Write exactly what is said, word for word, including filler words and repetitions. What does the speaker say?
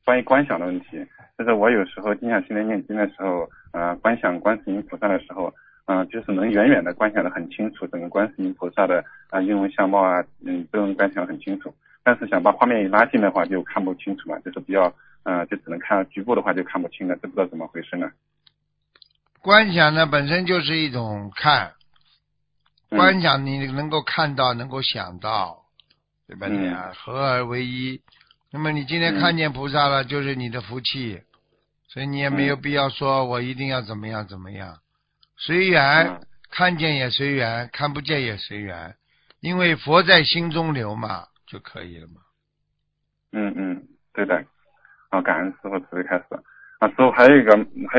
关于观想的问题，就是我有时候经常性的念经的时候，呃，观想观世音菩萨的时候，嗯、呃，就是能远远的观想的很清楚，整个观世音菩萨的啊、呃、音容相貌啊，嗯，都能观想得很清楚。但是想把画面一拉近的话，就看不清楚了，就是比较，呃，就只能看到局部的话就看不清了，这不知道怎么回事呢？ 观想呢本身就是一种看，观嗯想你能够看到，能够想到，对吧？你嗯啊，合而为一。那么你今天看嗯见菩萨了，就是你的福气，所以你也没有嗯必要说我一定要怎么样怎么样，随缘， 嗯看见也随缘，看不见也随缘，因为佛在心中留嘛，就可以了嘛。 嗯嗯，对的。好，感恩师傅慈悲开始。啊，师傅还有一个还